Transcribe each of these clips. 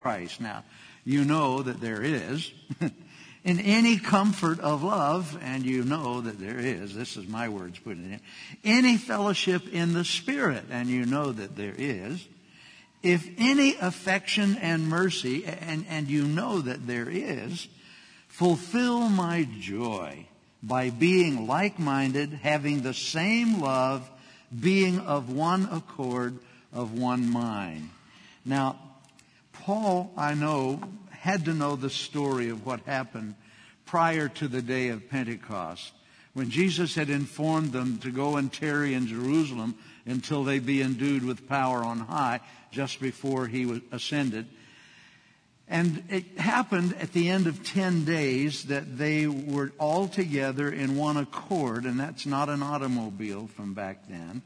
Christ. Now, you know that there is. In any comfort of love, and you know that there is, this is my words putting it in, any fellowship in the Spirit, and you know that there is, if any affection and mercy, and you know that there is, fulfill my joy by being like-minded, having the same love, being of one accord, of one mind. Now, Paul, I know, had to know the story of what happened prior to the day of Pentecost, when Jesus had informed them to go and tarry in Jerusalem until they be endued with power on high, just before he was ascended. And it happened at the end of 10 days that they were all together in one accord, and that's not an automobile from back then.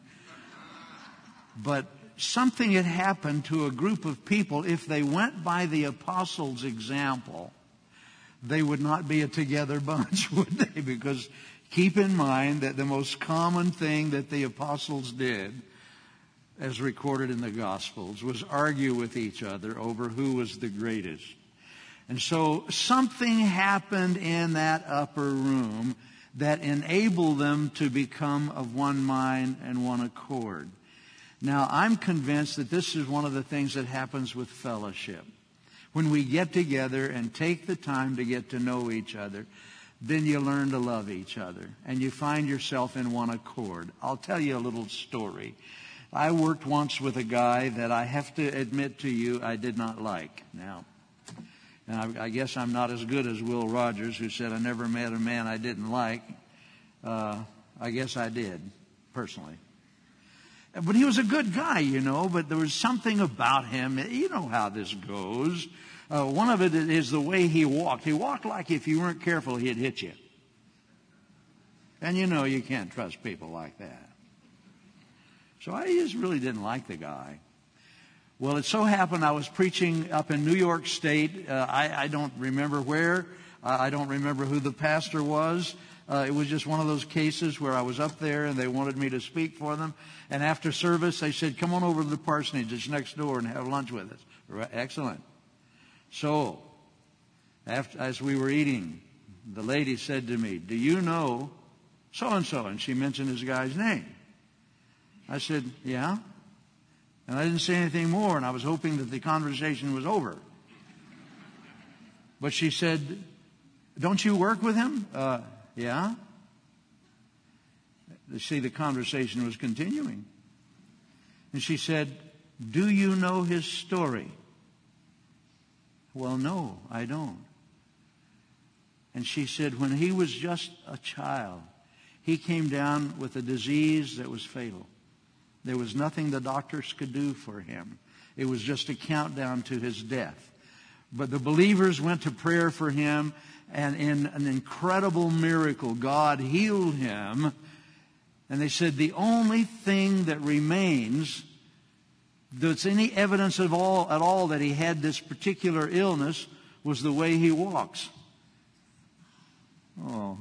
But something had happened to a group of people. If they went by the apostles' example, they would not be a together bunch, would they? Because keep in mind that the most common thing that the apostles did, as recorded in the Gospels, was argue with each other over who was the greatest. And so something happened in that upper room that enabled them to become of one mind and one accord. Now, I'm convinced that this is one of the things that happens with fellowship. When we get together and take the time to get to know each other, then you learn to love each other, and you find yourself in one accord. I'll tell you a little story. I worked once with a guy that I have to admit to you I did not like. Now, I guess I'm not as good as Will Rogers, who said I never met a man I didn't like. I guess I did, personally. But he was a good guy, you know, but there was something about him. You know how this goes. One of it is the way he walked. He walked like if you weren't careful, he'd hit you. And you know you can't trust people like that. So I just really didn't like the guy. Well, it so happened I was preaching up in New York State. I don't remember where. I don't remember who the pastor was. It was just one of those cases where I was up there and they wanted me to speak for them. And after service, they said, come on over to the parsonage. It's next door and have lunch with us. Right, excellent. So, as we were eating, the lady said to me, do you know so-and-so? And she mentioned this guy's name. I said, yeah. And I didn't say anything more, and I was hoping that the conversation was over. But she said, don't you work with him? Yeah. See, the conversation was continuing. And she said, do you know his story? Well, no, I don't. And she said, when he was just a child, he came down with a disease that was fatal. There was nothing the doctors could do for him. It was just a countdown to his death. But the believers went to prayer for him, and in an incredible miracle, God healed him. And they said the only thing that remains that's any evidence at all that he had this particular illness was the way he walks. Oh.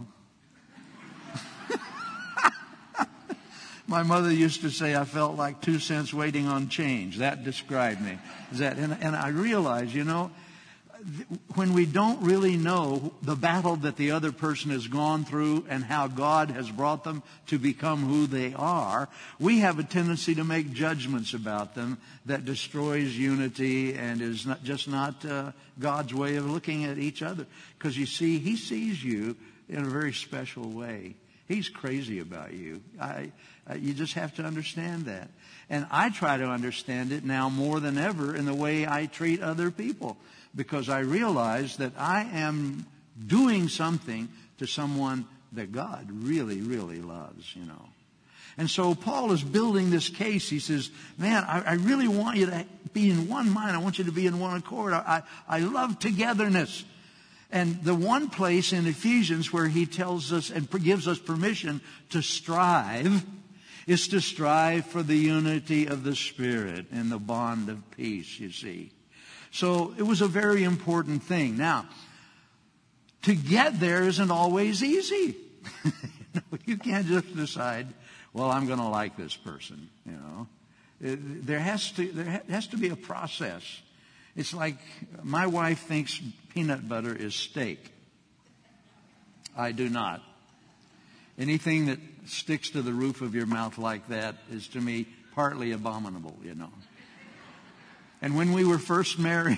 My mother used to say I felt like 2 cents waiting on change. That described me. And I realized, you know, when we don't really know the battle that the other person has gone through and how God has brought them to become who they are, we have a tendency to make judgments about them that destroys unity and is not God's way of looking at each other. Because you see, He sees you in a very special way. He's crazy about you. You just have to understand that. And I try to understand it now more than ever in the way I treat other people, because I realize that I am doing something to someone that God really, really loves, you know. And so Paul is building this case. He says, man, I really want you to be in one mind. I want you to be in one accord. I love togetherness. And the one place in Ephesians where he tells us and gives us permission to strive is to strive for the unity of the Spirit and the bond of peace, you see. So it was a very important thing. Now, to get there isn't always easy. You can't just decide, well, I'm going to like this person, you know. There has to be a process. It's like my wife thinks peanut butter is steak. I do not. Anything that sticks to the roof of your mouth like that is to me partly abominable, you know. And when we were first married,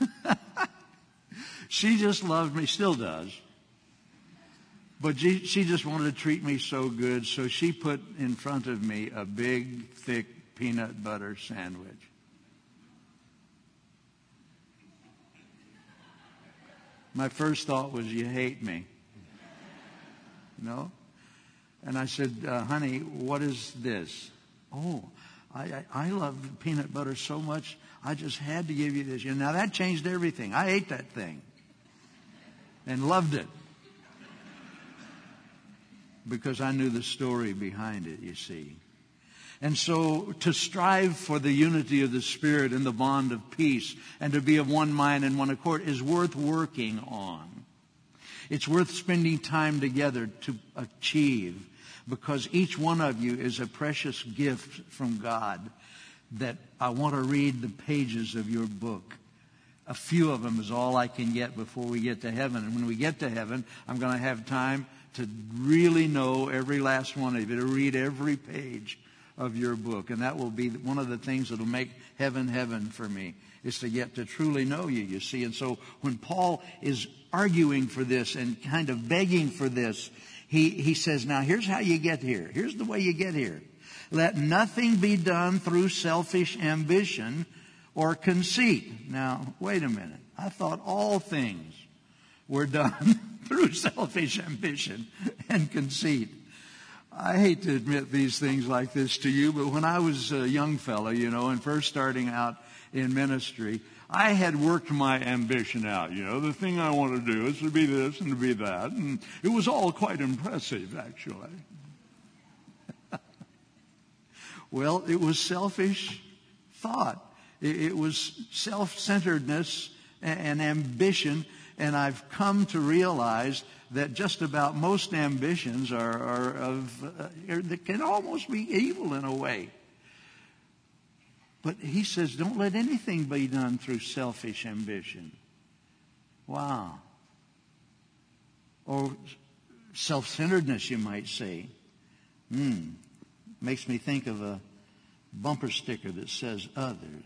she just loved me, still does. But she just wanted to treat me so good, so she put in front of me a big, thick peanut butter sandwich. My first thought was, you hate me. No? And I said, honey, what is this? Oh, I love peanut butter so much, I just had to give you this. Now that changed everything. I ate that thing and loved it because I knew the story behind it, you see. And so to strive for the unity of the Spirit and the bond of peace and to be of one mind and one accord is worth working on. It's worth spending time together to achieve, because each one of you is a precious gift from God that I want to read the pages of your book. A few of them is all I can get before we get to heaven. And when we get to heaven, I'm going to have time to really know every last one of you, to read every page of your book. And that will be one of the things that will make heaven heaven for me, is to get to truly know you, you see. And so when Paul is arguing for this and kind of begging for this, he says, now here's how you get here. Here's the way you get here. Let nothing be done through selfish ambition or conceit. Now, wait a minute. I thought all things were done through selfish ambition and conceit. I hate to admit these things like this to you, but when I was a young fellow, you know, and first starting out in ministry, I had worked my ambition out. You know, the thing I want to do is to be this and to be that. And it was all quite impressive, actually. Well, it was selfish thought. It was self-centeredness and ambition. And I've come to realize that just about most ambitions that can almost be evil in a way. But he says, don't let anything be done through selfish ambition. Wow. Or self-centeredness, you might say. Makes me think of a bumper sticker that says others.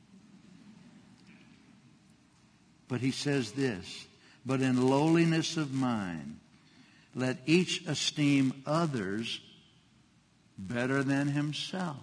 But he says this, but in lowliness of mind, let each esteem others better than himself.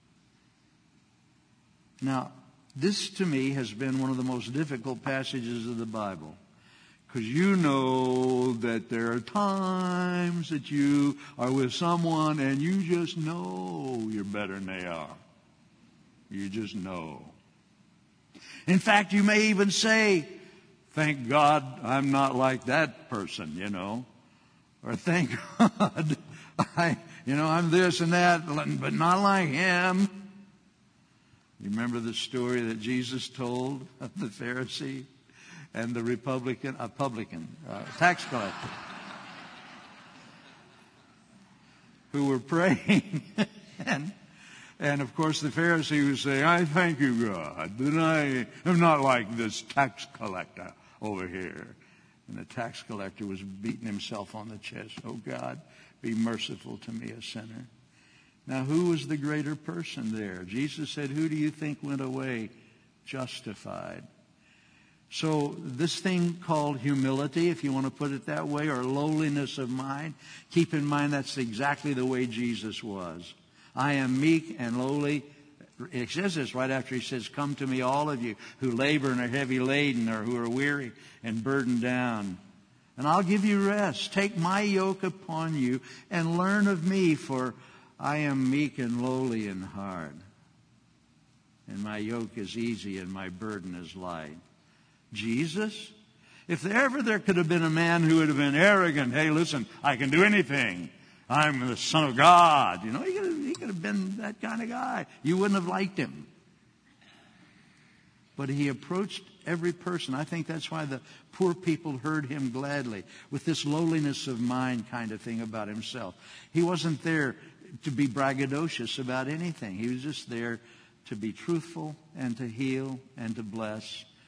Now, this to me has been one of the most difficult passages of the Bible, because you know that there are times that you are with someone and you just know you're better than they are. You just know. In fact, you may even say, thank God I'm not like that person, you know. Or thank God I'm this and that, but not like him. You remember the story that Jesus told of the Pharisee and the publican, tax collector, who were praying. And of course the Pharisee was saying, I thank you, God, that I am not like this tax collector over here. And the tax collector was beating himself on the chest. Oh God, be merciful to me, a sinner. Now, who was the greater person there? Jesus said, who do you think went away justified? So this thing called humility, if you want to put it that way, or lowliness of mind, keep in mind that's exactly the way Jesus was. I am meek and lowly. It says this right after he says, come to me, all of you who labor and are heavy laden, or who are weary and burdened down, and I'll give you rest. Take my yoke upon you and learn of me, for I am meek and lowly in heart, and my yoke is easy and my burden is light. Jesus? If there could have been a man who would have been arrogant, hey, listen, I can do anything. I'm the Son of God. You know, he could have been that kind of guy. You wouldn't have liked him. But he approached every person. I think that's why the poor people heard him gladly, with this lowliness of mind kind of thing about himself. He wasn't there to be braggadocious about anything. He was just there to be truthful and to heal and to bless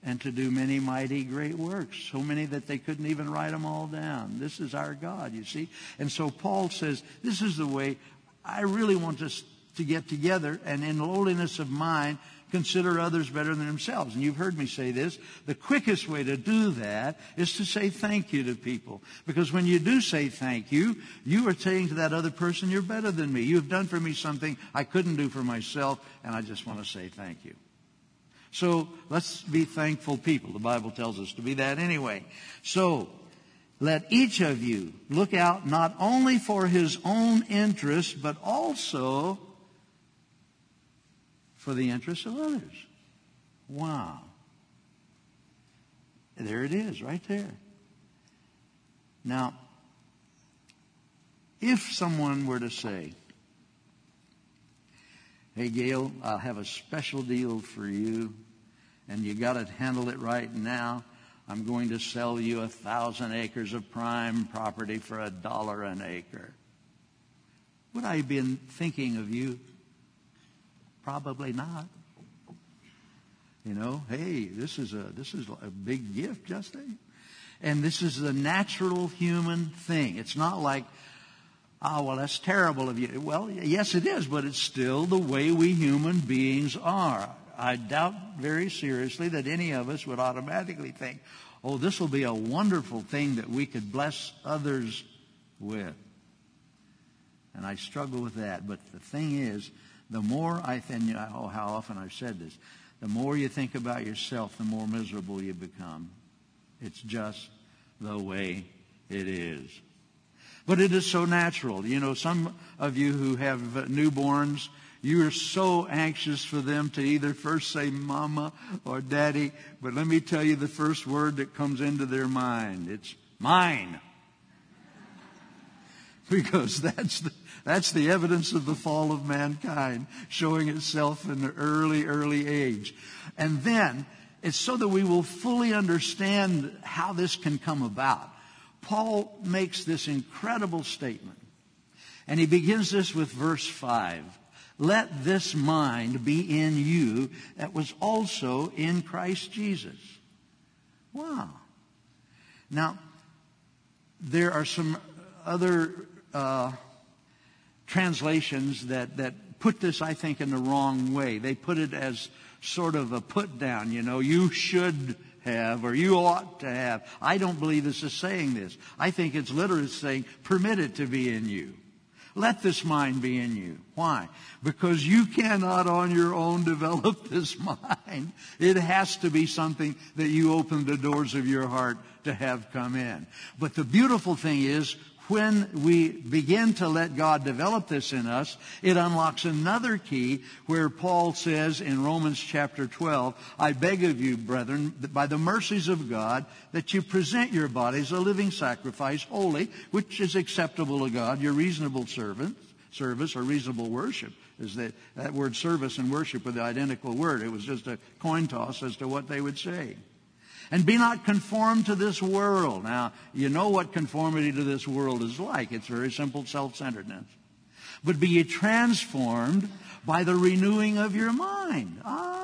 and to do many mighty great works, so many that they couldn't even write them all down. This is our God, you see. And so Paul says, this is the way I really want us to get together, and in lowliness of mind, consider others better than themselves. And you've heard me say this. The quickest way to do that is to say thank you to people. Because when you do say thank you, you are saying to that other person, you're better than me. You've done for me something I couldn't do for myself, and I just want to say thank you. So let's be thankful people. The Bible tells us to be that anyway. So let each of you look out not only for his own interest, but also for the interests of others. Wow. There it is, right there. Now, if someone were to say, hey, Gail, I'll have a special deal for you, and you got to handle it right now. I'm going to sell you 1,000 acres of prime property for $1 an acre. Would I have been thinking of you? Probably not. You know, hey, this is a big gift, Justin. And this is the natural human thing. It's not like, oh, well, that's terrible of you. Well, yes, it is, but it's still the way we human beings are. I doubt very seriously that any of us would automatically think, oh, this will be a wonderful thing that we could bless others with. And I struggle with that. But the thing is, the more how often I've said this, the more you think about yourself, the more miserable you become. It's just the way it is. But it is so natural. You know, some of you who have newborns, you are so anxious for them to either first say mama or daddy. But let me tell you the first word that comes into their mind. It's mine. Because that's the evidence of the fall of mankind showing itself in the early age. And then it's so that we will fully understand how this can come about. Paul makes this incredible statement. And he begins this with verse 5. Let this mind be in you that was also in Christ Jesus. Wow. Now, there are some other translations that put this, I think, in the wrong way. They put it as sort of a put down, you know, you should have or you ought to have. I don't believe this is saying this. I think it's literally saying, permit it to be in you. Let this mind be in you. Why? Because you cannot on your own develop this mind. It has to be something that you open the doors of your heart to have come in. But the beautiful thing is, when we begin to let God develop this in us, it unlocks another key where Paul says in Romans chapter 12, I beg of you, brethren, that by the mercies of God, that you present your bodies a living sacrifice, holy, which is acceptable to God, your reasonable service or reasonable worship. Is that word service and worship were the identical word. It was just a coin toss as to what they would say. And be not conformed to this world. Now, you know what conformity to this world is like. It's very simple self-centeredness. But be ye transformed by the renewing of your mind.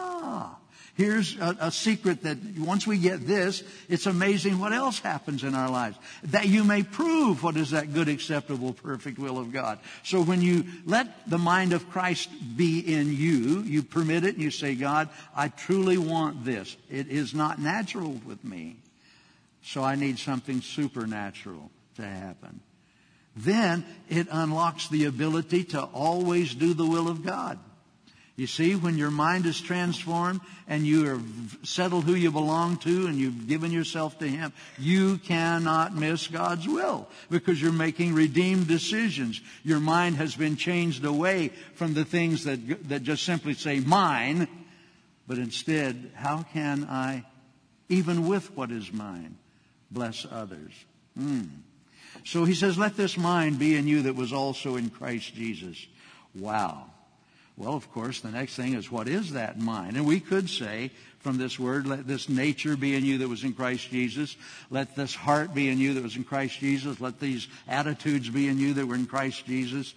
Here's a secret that once we get this, it's amazing what else happens in our lives. That you may prove what is that good, acceptable, perfect will of God. So when you let the mind of Christ be in you, you permit it and you say, God, I truly want this. It is not natural with me. So I need something supernatural to happen. Then it unlocks the ability to always do the will of God. You see, when your mind is transformed and you have settled who you belong to and you've given yourself to Him, you cannot miss God's will because you're making redeemed decisions. Your mind has been changed away from the things that just simply say mine, but instead, how can I, even with what is mine, bless others? So he says, let this mind be in you that was also in Christ Jesus. Wow. Well, of course, the next thing is, what is that mind? And we could say from this word, let this nature be in you that was in Christ Jesus. Let this heart be in you that was in Christ Jesus. Let these attitudes be in you that were in Christ Jesus.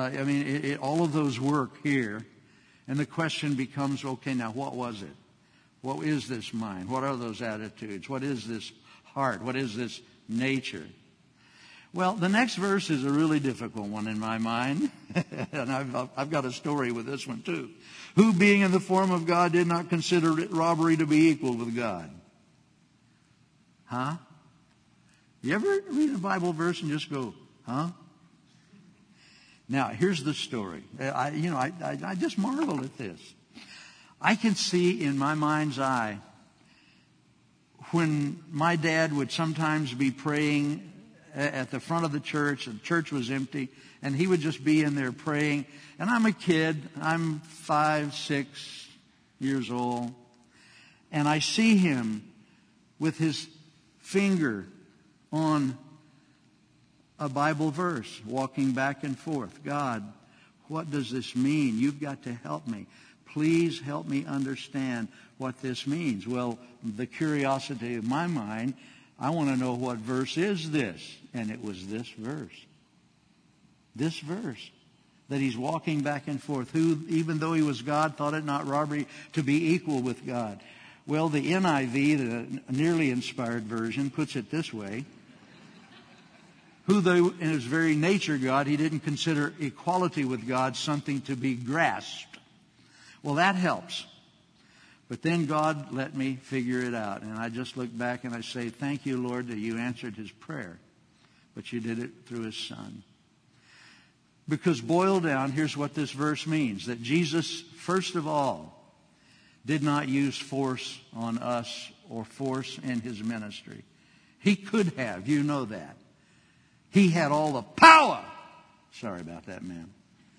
All of those work here. And the question becomes, okay, now what was it? What is this mind? What are those attitudes? What is this heart? What is this nature? Well, the next verse is a really difficult one in my mind. And I've got a story with this one too. Who being in the form of God did not consider it robbery to be equal with God. Huh? You ever read a Bible verse and just go, huh? Now, here's the story. I just marvel at this. I can see in my mind's eye when my dad would sometimes be praying at the front of the church was empty, and he would just be in there praying. And I'm a kid. I'm 5, 6 years old. And I see him with his finger on a Bible verse, walking back and forth. God, what does this mean? You've got to help me. Please help me understand what this means. Well, the curiosity of my mind, I want to know what verse is this. And it was this verse. This verse. That he's walking back and forth. Who, even though he was God, thought it not robbery to be equal with God. Well, the NIV, the nearly inspired version, puts it this way. Who, though in his very nature God, he didn't consider equality with God something to be grasped. Well, that helps. But then God let me figure it out. And I just look back and I say, thank you, Lord, that you answered his prayer. But you did it through his Son. Because boiled down, here's what this verse means. That Jesus, first of all, did not use force on us or force in his ministry. He could have. You know that. He had all the power. Sorry about that, ma'am.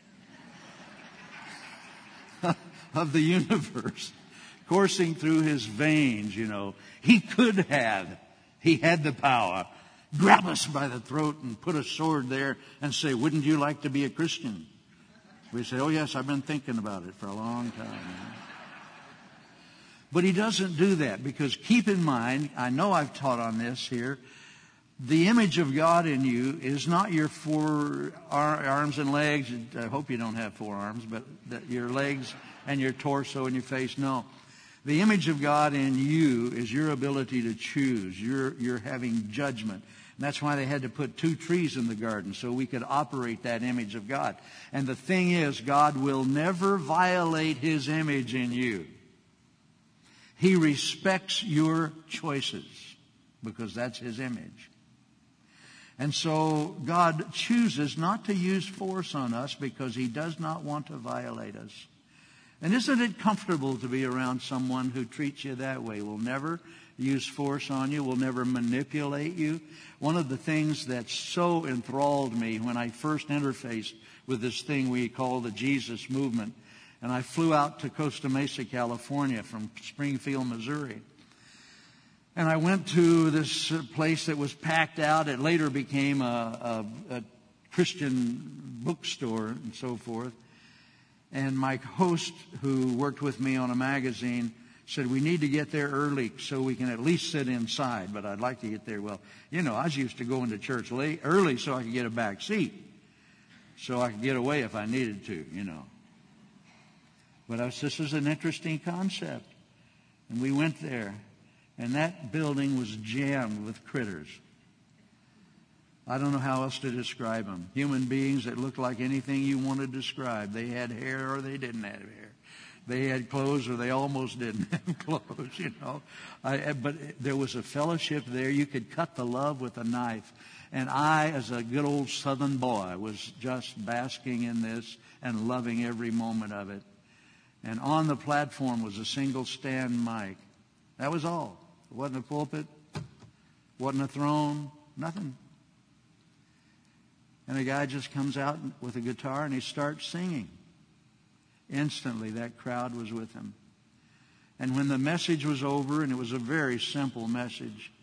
Of the universe coursing through his veins, you know. He could have. He had the power. Grab us by the throat and put a sword there and say, wouldn't you like to be a Christian? We say, oh yes, I've been thinking about it for a long time. But he doesn't do that, because keep in mind, I know I've taught on this here, the image of God in you is not your 4 arms and legs. I hope you don't have 4 arms, but your legs and your torso and your face. No. The image of God in you is your ability to choose. You're having judgment. And that's why they had to put 2 trees in the garden, so we could operate that image of God. And the thing is, God will never violate his image in you. He respects your choices because that's his image. And so God chooses not to use force on us because he does not want to violate us. And isn't it comfortable to be around someone who treats you that way? Will never use force on you, will never manipulate you. One of the things that so enthralled me when I first interfaced with this thing we call the Jesus movement, and I flew out to Costa Mesa, California from Springfield, Missouri. And I went to this place that was packed out. It later became a Christian bookstore and so forth. And my host, who worked with me on a magazine, said, we need to get there early so we can at least sit inside, but I'd like to get there. Well, you know, I was used to going to church early so I could get a back seat, so I could get away if I needed to, you know. But this is an interesting concept. And we went there, and that building was jammed with critters. I don't know how else to describe them. Human beings that looked like anything you want to describe. They had hair or they didn't have hair. They had clothes or they almost didn't have clothes, you know. But there was a fellowship there. You could cut the love with a knife. And I, as a good old Southern boy, was just basking in this and loving every moment of it. And on the platform was a single stand mic. That was all. It wasn't a pulpit. Wasn't a throne. Nothing. And a guy just comes out with a guitar and he starts singing. Instantly, that crowd was with him. And when the message was over, and it was a very simple message,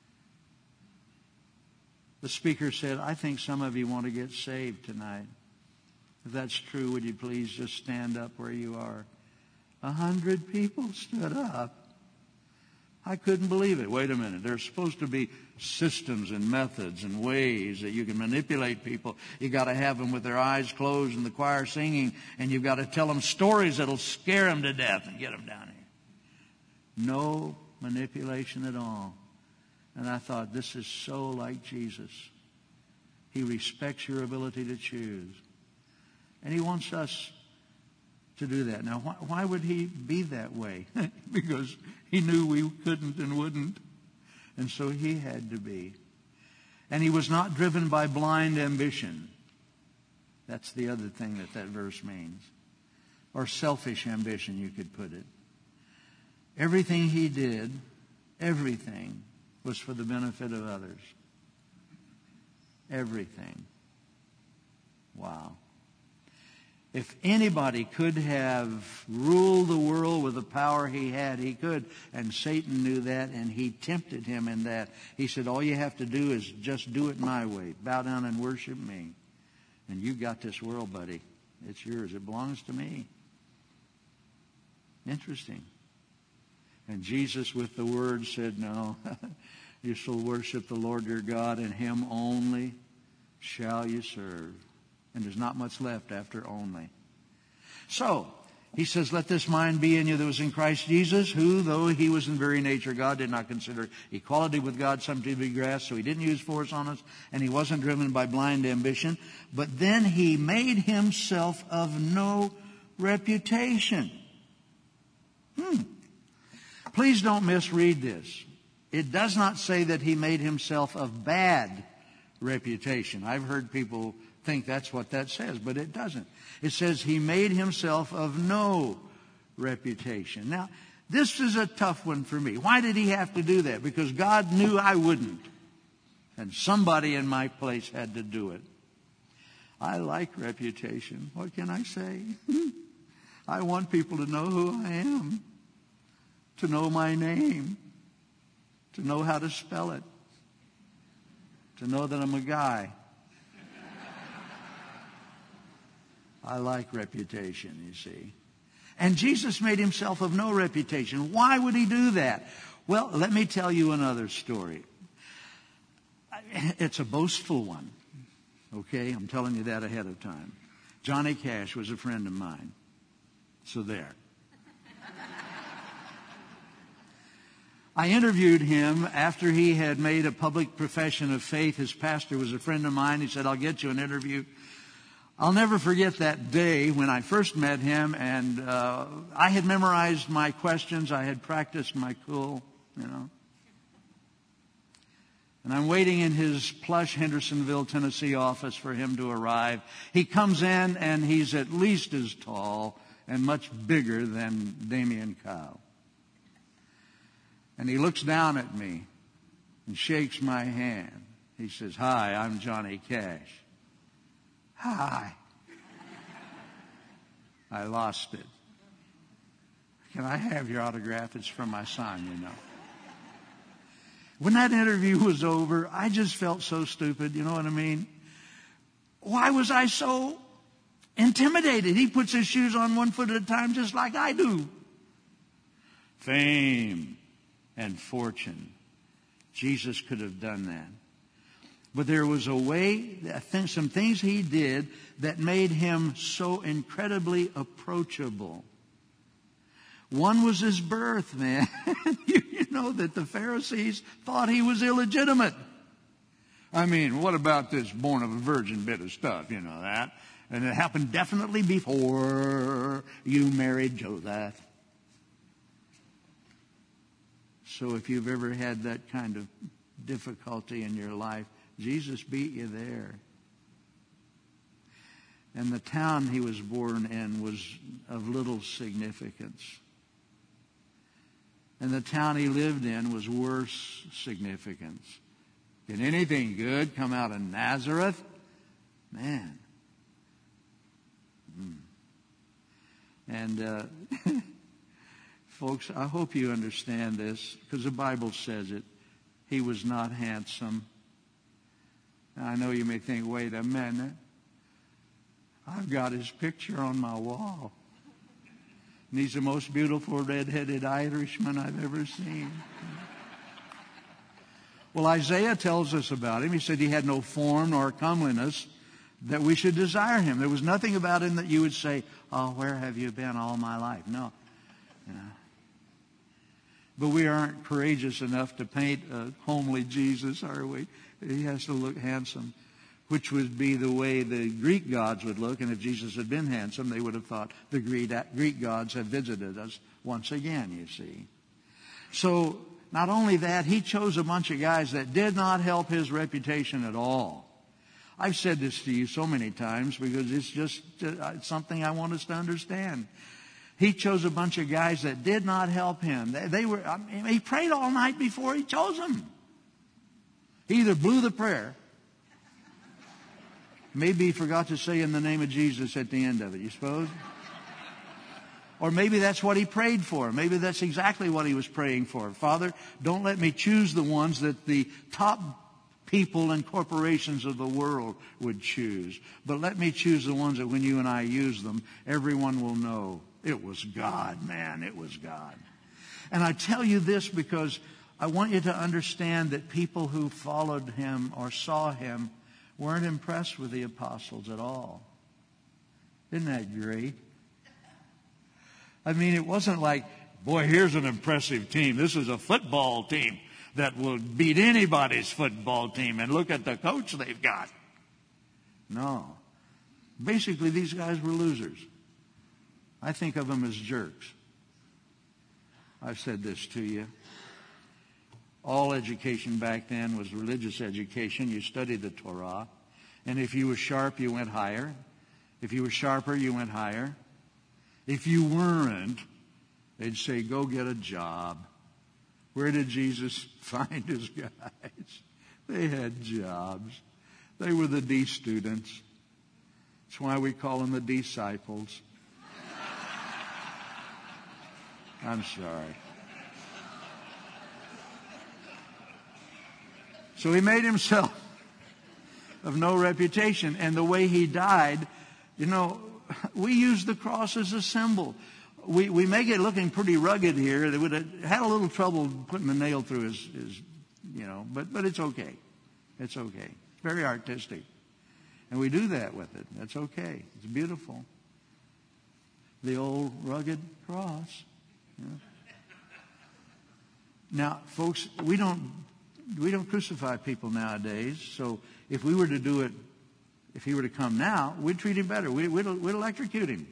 the speaker said, I think some of you want to get saved tonight. If that's true, would you please just stand up where you are? 100 people stood up. I couldn't believe it. Wait a minute. There's supposed to be systems and methods and ways that you can manipulate people. You got to have them with their eyes closed and the choir singing, and you've got to tell them stories that'll scare them to death and get them down here. No manipulation at all. And I thought, this is so like Jesus. He respects your ability to choose. And he wants us to do that. Now, why would he be that way? Because he knew we couldn't and wouldn't. And so he had to be. And he was not driven by blind ambition. That's the other thing that verse means. Or selfish ambition, you could put it. Everything he did, everything, was for the benefit of others. Everything. Wow. If anybody could have ruled the world with the power he had, he could. And Satan knew that, and he tempted him in that. He said, all you have to do is just do it my way. Bow down and worship me. And you got this world, buddy. It's yours. It belongs to me. Interesting. And Jesus, with the word, said, no, you shall worship the Lord your God, and him only shall you serve. And there's not much left after only. So, he says, let this mind be in you that was in Christ Jesus, who, though he was in very nature God, did not consider equality with God something to be grasped, so he didn't use force on us, and he wasn't driven by blind ambition. But then he made himself of no reputation. Please don't misread this. It does not say that he made himself of bad reputation. I've heard people think that's what that says, but it doesn't. It says he made himself of no reputation. Now, this is a tough one for me. Why did he have to do that? Because God knew I wouldn't. And somebody in my place had to do it. I like reputation. What can I say? I want people to know who I am, to know my name, to know how to spell it, to know that I'm a guy. I like reputation, you see. And Jesus made himself of no reputation. Why would he do that? Well, let me tell you another story. It's a boastful one. Okay? I'm telling you that ahead of time. Johnny Cash was a friend of mine. So there. I interviewed him after he had made a public profession of faith. His pastor was a friend of mine. He said, I'll get you an interview. I'll never forget that day when I first met him, and I had memorized my questions. I had practiced my cool, And I'm waiting in his plush Hendersonville, Tennessee office for him to arrive. He comes in, and he's at least as tall and much bigger than Damien Kyle. And he looks down at me and shakes my hand. He says, hi, I'm Johnny Cash. Hi. I lost it. Can I have your autograph? It's from my son, When that interview was over, I just felt so stupid, you know what I mean? Why was I so intimidated? He puts his shoes on one foot at a time just like I do. Fame and fortune. Jesus could have done that. But there was a way, some things he did that made him so incredibly approachable. One was his birth, man. You know that the Pharisees thought he was illegitimate. I mean, what about this born of a virgin bit of stuff, that? And it happened definitely before you married Joseph. So if you've ever had that kind of difficulty in your life, Jesus beat you there. And the town he was born in was of little significance. And the town he lived in was worse significance. Did anything good come out of Nazareth? Man. And folks, I hope you understand this, because the Bible says it. He was not handsome. Now, I know you may think, wait a minute. I've got his picture on my wall. And he's the most beautiful red-headed Irishman I've ever seen. Well, Isaiah tells us about him. He said he had no form nor comeliness that we should desire him. There was nothing about him that you would say, oh, where have you been all my life? No. But we aren't courageous enough to paint a homely Jesus, are we? He has to look handsome, which would be the way the Greek gods would look. And if Jesus had been handsome, they would have thought the Greek gods had visited us once again, you see. So not only that, he chose a bunch of guys that did not help his reputation at all. I've said this to you so many times because it's just something I want us to understand. He chose a bunch of guys that did not help him. He prayed all night before he chose them. He either blew the prayer, maybe he forgot to say in the name of Jesus at the end of it, you suppose? Or maybe that's what he prayed for. Maybe that's exactly what he was praying for. Father, don't let me choose the ones that the top people and corporations of the world would choose. But let me choose the ones that when you and I use them, everyone will know it was God, man. It was God. And I tell you this because I want you to understand that people who followed him or saw him weren't impressed with the apostles at all. Isn't that great? I mean, it wasn't like, boy, here's an impressive team. This is a football team that will beat anybody's football team. And look at the coach they've got. No. Basically, these guys were losers. I think of them as jerks. I've said this to you. All education back then was religious education. You studied the Torah. And if you were sharp, you went higher. If you were sharper, you went higher. If you weren't, they'd say, go get a job. Where did Jesus find his guys? They had jobs. They were the D students. That's why we call them the disciples. I'm sorry. So he made himself of no reputation. And the way he died, we use the cross as a symbol. We make it looking pretty rugged here. They would have had a little trouble putting the nail through his but it's okay. It's okay. Very artistic. And we do that with it. That's okay. It's beautiful. The old rugged cross. Now, folks, we don't crucify people nowadays. So if we were to do it, if he were to come now, we'd treat him better. We'd electrocute him.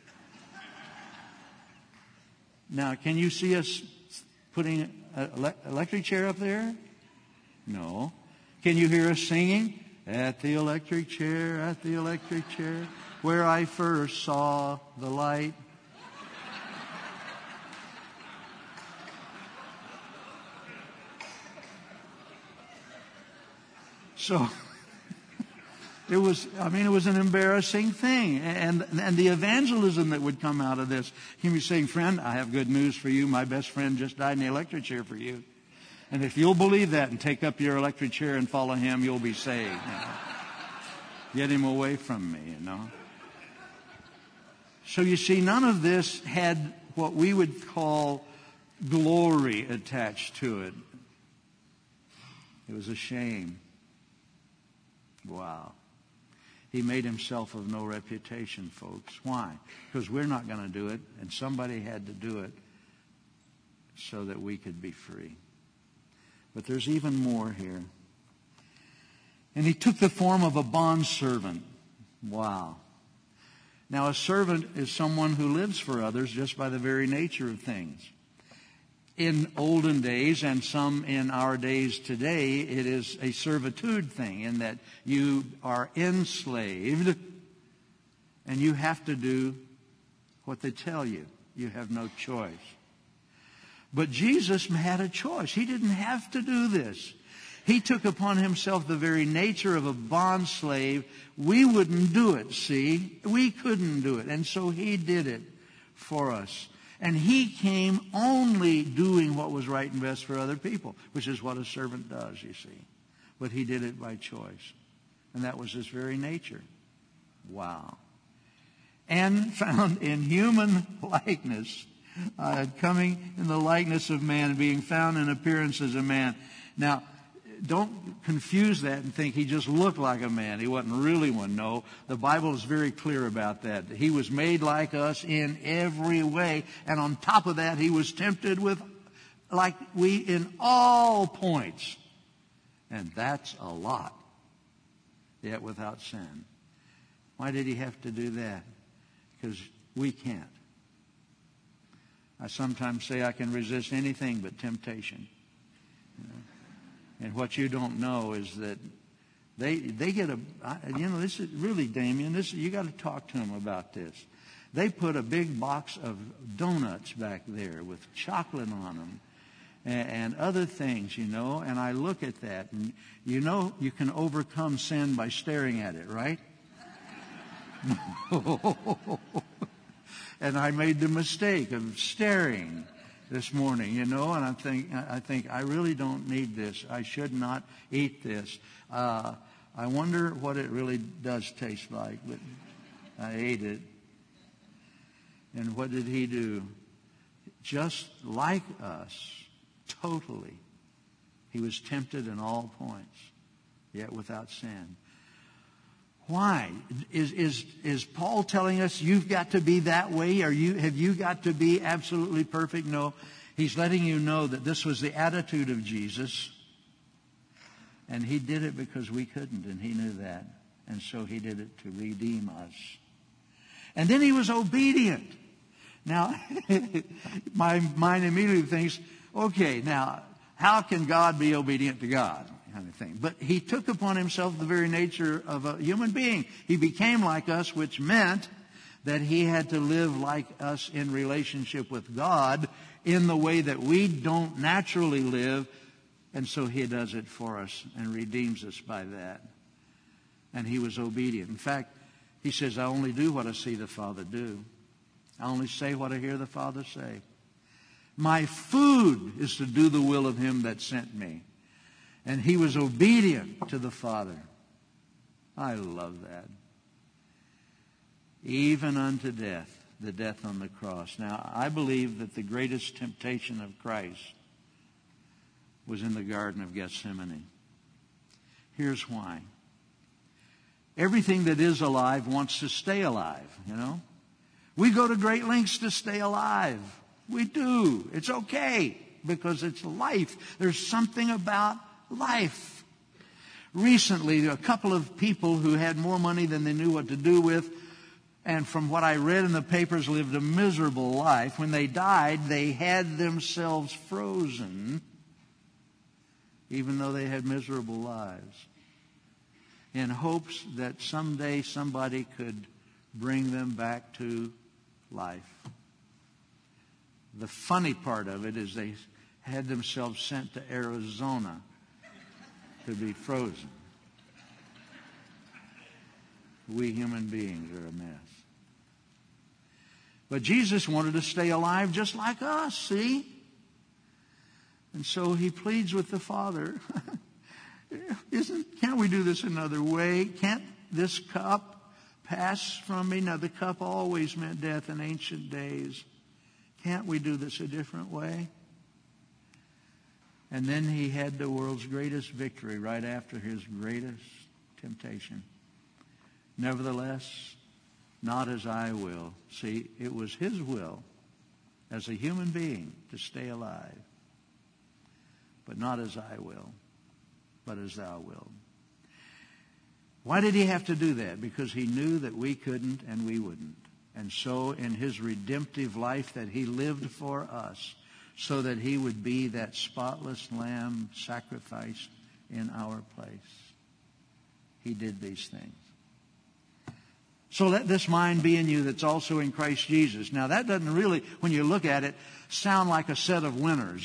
Now, can you see us putting an electric chair up there? No. Can you hear us singing? At the electric chair, where I first saw the light. So it was an embarrassing thing. And the evangelism that would come out of this, he was saying, friend, I have good news for you. My best friend just died in the electric chair for you. And if you'll believe that and take up your electric chair and follow him, you'll be saved. Get him away from me, So you see, none of this had what we would call glory attached to it. It was a shame. Wow. He made himself of no reputation, folks. Why? Because we're not going to do it, and somebody had to do it so that we could be free. But there's even more here. And he took the form of a bondservant. Wow. Now, a servant is someone who lives for others just by the very nature of things. In olden days and some in our days today, it is a servitude thing in that you are enslaved and you have to do what they tell you. You have no choice. But Jesus had a choice. He didn't have to do this. He took upon himself the very nature of a bondslave. We wouldn't do it, see? We couldn't do it. And so he did it for us. And he came only doing what was right and best for other people, which is what a servant does, you see. But he did it by choice. And that was his very nature. Wow. And found in human likeness, coming in the likeness of man, being found in appearance as a man. Now, don't confuse that and think he just looked like a man. He wasn't really one. No, the Bible is very clear about that. He was made like us in every way. And on top of that, he was tempted with like we in all points. And that's a lot. Yet without sin. Why did he have to do that? Because we can't. I sometimes say I can resist anything but temptation. You know? And what you don't know is that they get this is really, Damien, you got to talk to them about this. They put a big box of donuts back there with chocolate on them and other things, and I look at that, and you can overcome sin by staring at it, right? And I made the mistake of staring this morning, and I think I really don't need this. I should not eat this. I wonder what it really does taste like, but I ate it. And what did he do? Just like us, totally. He was tempted in all points, yet without sin. Why? Is Paul telling us you've got to be that way? Have you got to be absolutely perfect? No. He's letting you know that this was the attitude of Jesus. And he did it because we couldn't, and he knew that. And so he did it to redeem us. And then he was obedient. Now, my mind immediately thinks, okay, now, how can God be obedient to God? Kind of thing. But he took upon himself the very nature of a human being. He became like us, which meant that he had to live like us in relationship with God in the way that we don't naturally live. And so he does it for us and redeems us by that. And he was obedient. In fact, he says, I only do what I see the Father do. I only say what I hear the Father say. My food is to do the will of him that sent me. And he was obedient to the Father. I love that. Even unto death, the death on the cross. Now, I believe that the greatest temptation of Christ was in the Garden of Gethsemane. Here's why. Everything that is alive wants to stay alive, We go to great lengths to stay alive. We do. It's okay because it's life. There's something about life. Recently, a couple of people who had more money than they knew what to do with, and from what I read in the papers, lived a miserable life. When they died, they had themselves frozen, even though they had miserable lives, in hopes that someday somebody could bring them back to life. The funny part of it is they had themselves sent to Arizona to be frozen. We human beings are a mess. But Jesus wanted to stay alive just like us, see? And so he pleads with the Father. Can't we do this another way? Can't this cup pass from me? Now, the cup always meant death in ancient days. Can't we do this a different way? And then he had the world's greatest victory right after his greatest temptation. Nevertheless, not as I will. See, it was his will as a human being to stay alive. But not as I will, but as thou wilt. Why did he have to do that? Because he knew that we couldn't and we wouldn't. And so in his redemptive life that he lived for us, so that he would be that spotless lamb sacrificed in our place, he did these things. So let this mind be in you that's also in Christ Jesus. Now that doesn't really, when you look at it, sound like a set of winners.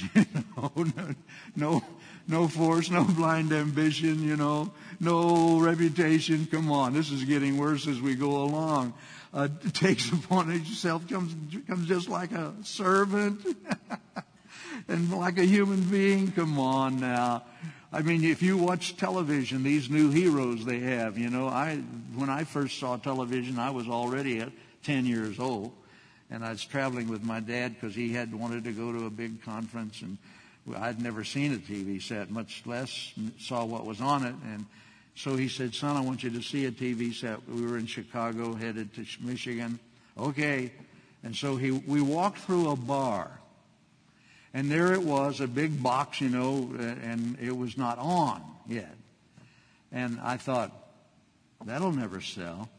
No force, no blind ambition, no reputation. Come on, this is getting worse as we go along. Takes upon itself, comes just like a servant and like a human being. Come on now. I mean, if you watch television, these new heroes they have, when I first saw television, I was already 10 years old, and I was traveling with my dad because he had wanted to go to a big conference, and I'd never seen a TV set, much less saw what was on it. And so he said, son, I want you to see a TV set. We were in Chicago, headed to Michigan. Okay. And so we walked through a bar. And there it was, a big box, and it was not on yet. And I thought, that'll never sell.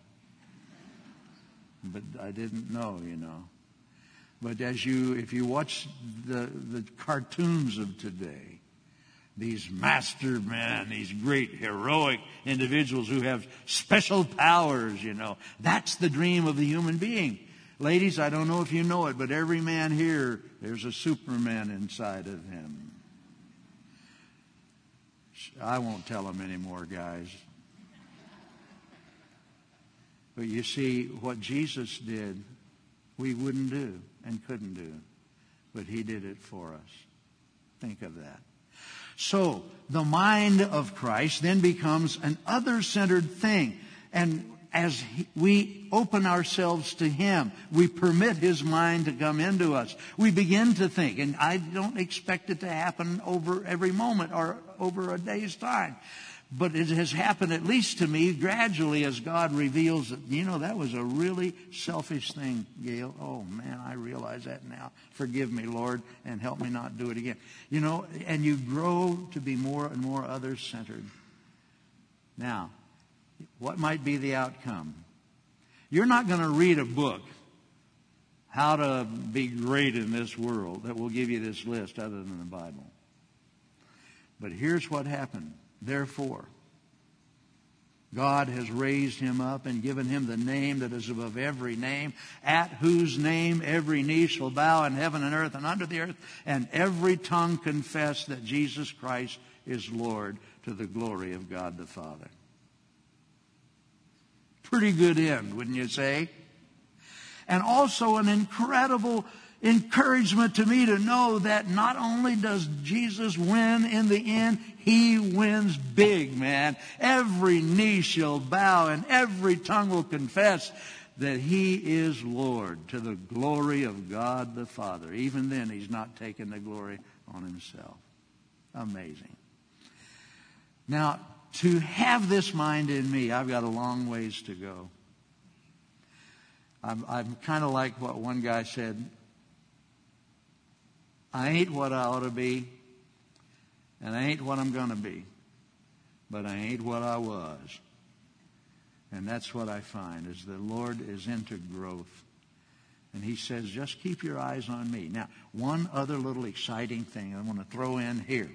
But I didn't know. But if you watch the cartoons of today, these master men, these great heroic individuals who have special powers, that's the dream of the human being. Ladies, I don't know if you know it, but every man here, there's a Superman inside of him. I won't tell them anymore, guys. But you see, what Jesus did, we wouldn't do and couldn't do. But He did it for us. Think of that. So, the mind of Christ then becomes an other-centered thing. And as we open ourselves to Him, we permit His mind to come into us. We begin to think, and I don't expect it to happen over every moment or over a day's time. But it has happened, at least to me, gradually as God reveals that, that was a really selfish thing, Gail. Oh, man, I realize that now. Forgive me, Lord, and help me not do it again. And you grow to be more and more others-centered. Now, what might be the outcome? You're not going to read a book, How to Be Great in This World, that will give you this list other than the Bible. But here's what happened. Therefore, God has raised Him up and given Him the name that is above every name, at whose name every knee shall bow in heaven and earth and under the earth, and every tongue confess that Jesus Christ is Lord, to the glory of God the Father. Pretty good end, wouldn't you say? And also an incredible encouragement to me to know that not only does Jesus win in the end, He wins big, man. Every knee shall bow and every tongue will confess that He is Lord, to the glory of God the Father. Even then, He's not taking the glory on Himself. Amazing. Now, to have this mind in me, I've got a long ways to go. I'm kind of like what one guy said. I ain't what I ought to be, and I ain't what I'm going to be, but I ain't what I was. And that's what I find, is the Lord is into growth. And He says, just keep your eyes on me. Now, one other little exciting thing I want to throw in here.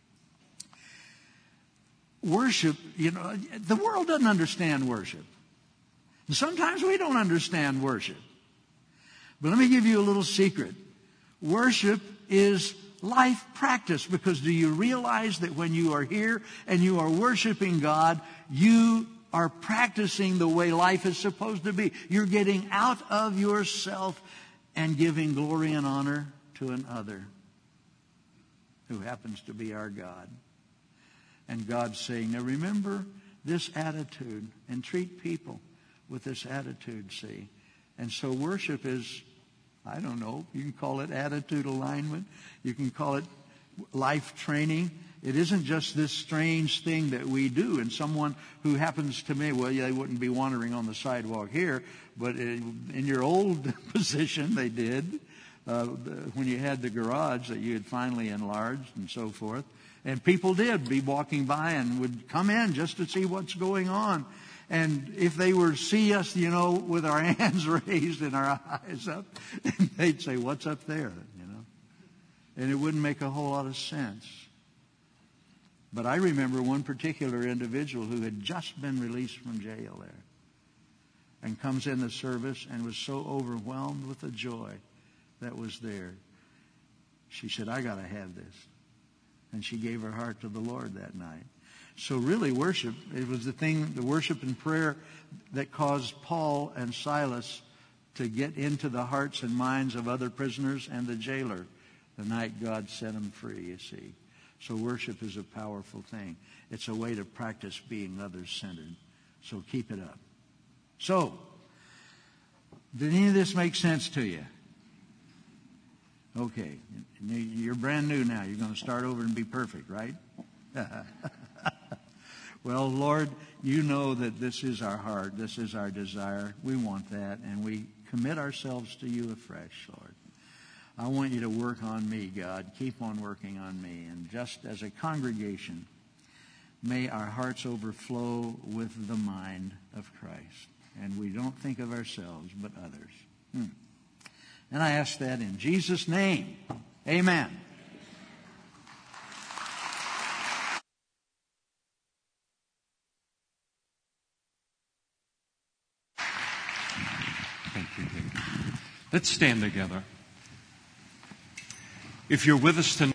Worship, the world doesn't understand worship. And sometimes we don't understand worship. But let me give you a little secret. Worship is life practice, because do you realize that when you are here and you are worshiping God, you are practicing the way life is supposed to be. You're getting out of yourself and giving glory and honor to another who happens to be our God. And God's saying, now remember this attitude and treat people with this attitude, see. And so worship is, I don't know, you can call it attitude alignment. You can call it life training. It isn't just this strange thing that we do. And someone who happens to me, well, they wouldn't be wandering on the sidewalk here, but in your old position they did, when you had the garage that you had finally enlarged and so forth. And people did be walking by and would come in just to see what's going on. And if they were to see us, with our hands raised and our eyes up, they'd say, what's up there? And it wouldn't make a whole lot of sense. But I remember one particular individual who had just been released from jail there and comes in the service and was so overwhelmed with the joy that was there. She said, I got to have this. And she gave her heart to the Lord that night. So really worship, it was the worship and prayer that caused Paul and Silas to get into the hearts and minds of other prisoners and the jailer the night God set them free, you see. So worship is a powerful thing. It's a way to practice being others-centered. So keep it up. So, did any of this make sense to you? Okay. You're brand new now. You're going to start over and be perfect, right? Well, Lord, you know that this is our heart. This is our desire. We want that, and we commit ourselves to you afresh, Lord. I want you to work on me, God. Keep on working on me. And just as a congregation, may our hearts overflow with the mind of Christ. And we don't think of ourselves, but others. And I ask that in Jesus' name. Amen. Thank you, David. Let's stand together. If you're with us tonight,